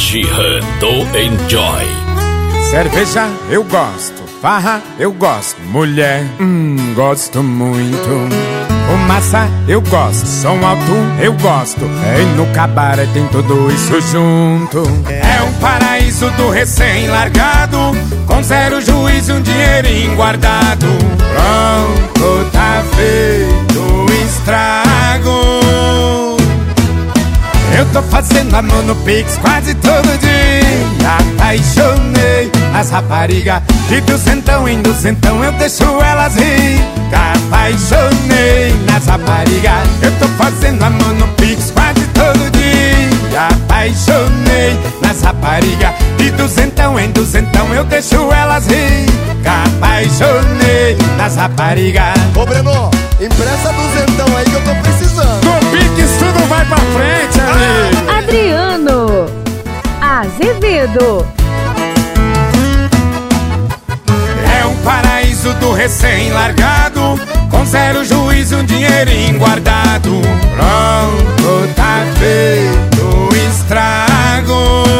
Sheehan do Enjoy. Cerveja eu gosto, farra eu gosto, mulher, gosto muito. Fumaça eu gosto, som alto eu gosto, e no cabaré tem tudo isso junto. É um paraíso do recém-largado, com zero juízo e um dinheirinho guardado. Pronto, tá feito o estrago. Eu tô fazendo amor no Pix quase todo dia. Apaixonei as raparigas de duzentão em duzentão, eu deixo elas ricas. Apaixonei nas raparigas, eu tô fazendo amor no Pix quase todo dia. Apaixonei nas raparigas de duzentão em duzentão, eu deixo elas ricas. Apaixonei nas raparigas. Ô Breno, empresta duzentão aí que eu tô precisando. No Pix tudo vai pra frente, amigo. Adriano Azevedo. É um paraíso do recém-largado, com zero juízo e um dinheirinho guardado. Pronto, tá feito o estrago.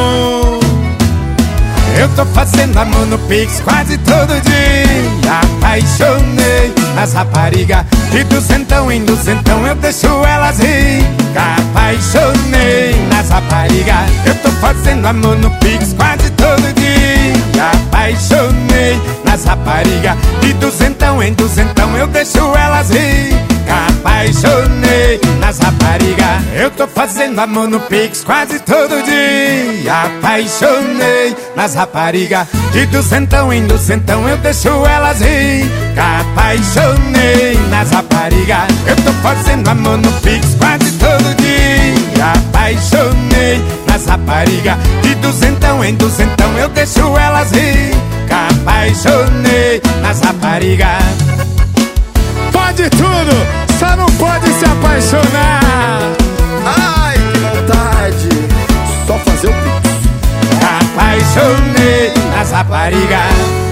Eu tô fazendo amor no Pix quase todo dia. Apaixonei nas raparigas de duzentão em duzentão, eu deixo elas ricas. Apaixonei nas raparigas, eu tô fazendo amor no Pix quase todo dia. Apaixonei nas raparigas de duzentão em duzentão, eu deixo elas ricas. Apaixonei nas raparigas, eu tô fazendo amor no Pix quase todo dia. Apaixonei nas raparigas de duzentão em duzentão, eu deixo elas ricas. Apaixonei nas raparigas, eu tô fazendo amor no Pix quase todo dia. Apaixonei nas raparigas de duzentão em duzentão, eu deixo elas ricas. Apaixonei nas raparigas. Pode tudo, só não pode se apaixonar. Ai, que vontade. Só fazer o Pix. Apaixonei nas raparigas.